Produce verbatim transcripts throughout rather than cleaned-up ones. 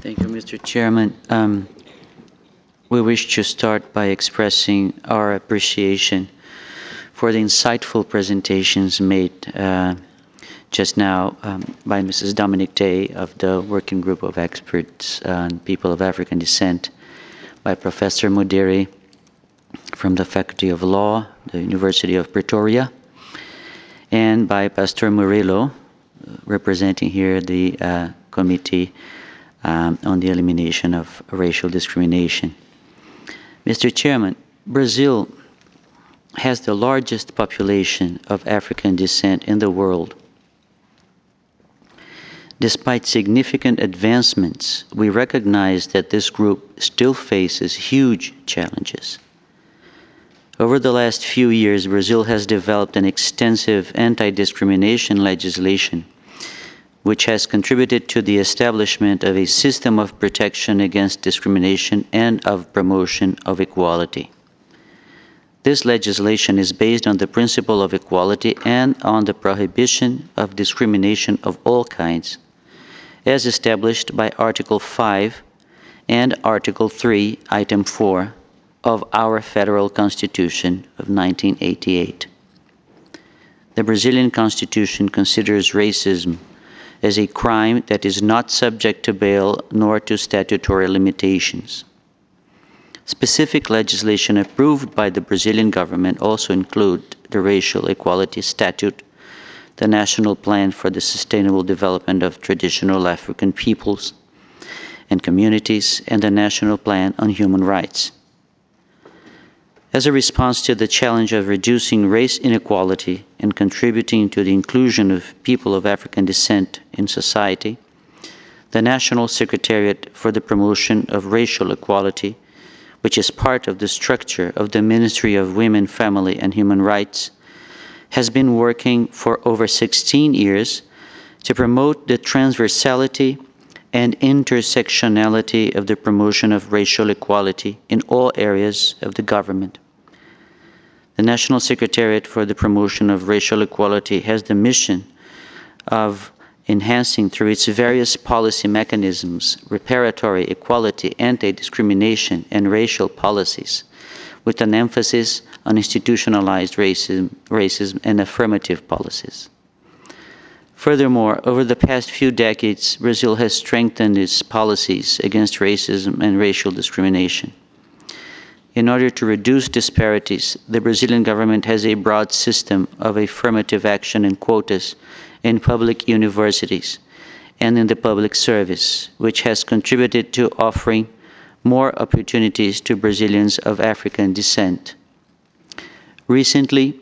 Thank you, Mister Chairman. Um, we wish to start by expressing our appreciation for the insightful presentations made uh, just now um, by Missus Dominique Day of the Working Group of Experts on People of African Descent, by Professor Mudiri from the Faculty of Law, the University of Pretoria, and by Pastor Murillo, representing here the uh, Committee um, on the Elimination of Racial Discrimination. Mister Chairman, Brazil has the largest population of African descent in the world. Despite significant advancements, we recognize that this group still faces huge challenges. Over the last few years, Brazil has developed an extensive anti-discrimination legislation, which has contributed to the establishment of a system of protection against discrimination and of promotion of equality. This legislation is based on the principle of equality and on the prohibition of discrimination of all kinds, as established by Article five and Article three, Item four of our Federal Constitution of nineteen eighty-eight. The Brazilian Constitution considers racism as a crime that is not subject to bail nor to statutory limitations. Specific legislation approved by the Brazilian government also include the Racial Equality Statute, the National Plan for the Sustainable Development of Traditional African Peoples and Communities, and the National Plan on Human Rights. As a response to the challenge of reducing race inequality and contributing to the inclusion of people of African descent in society, the National Secretariat for the Promotion of Racial Equality, which is part of the structure of the Ministry of Women, Family and Human Rights, has been working for over sixteen years to promote the transversality and intersectionality of the promotion of racial equality in all areas of the government. The National Secretariat for the Promotion of Racial Equality has the mission of enhancing through its various policy mechanisms, reparatory, equality, anti-discrimination, and racial policies, with an emphasis on institutionalized racism, racism and affirmative policies. Furthermore, over the past few decades, Brazil has strengthened its policies against racism and racial discrimination. In order to reduce disparities, the Brazilian government has a broad system of affirmative action and quotas in public universities and in the public service, which has contributed to offering more opportunities to Brazilians of African descent. Recently,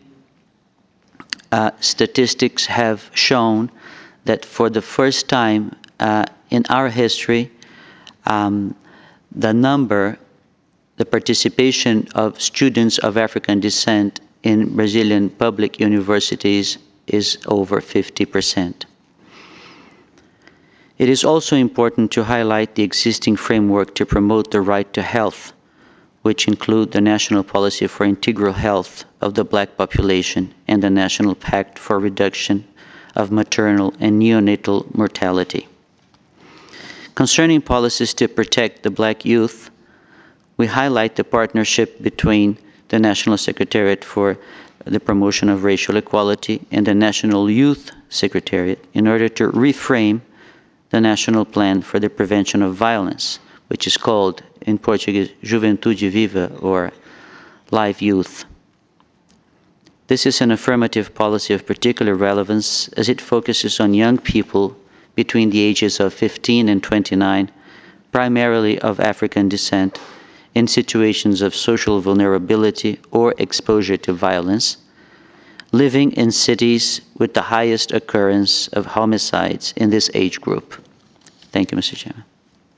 uh, statistics have shown that for the first time uh, in our history, um, the number The participation of students of African descent in Brazilian public universities is over fifty percent. It is also important to highlight the existing framework to promote the right to health, which include the National Policy for Integral Health of the Black Population and the National Pact for Reduction of Maternal and Neonatal Mortality. Concerning policies to protect the Black youth, we highlight the partnership between the National Secretariat for the Promotion of Racial Equality and the National Youth Secretariat in order to reframe the National Plan for the Prevention of Violence, which is called in Portuguese Juventude Viva, or Live Youth. This is an affirmative policy of particular relevance as it focuses on young people between the ages of fifteen and twenty-nine, primarily of African descent, in situations of social vulnerability or exposure to violence, living in cities with the highest occurrence of homicides in this age group. Thank you, Mister Chairman.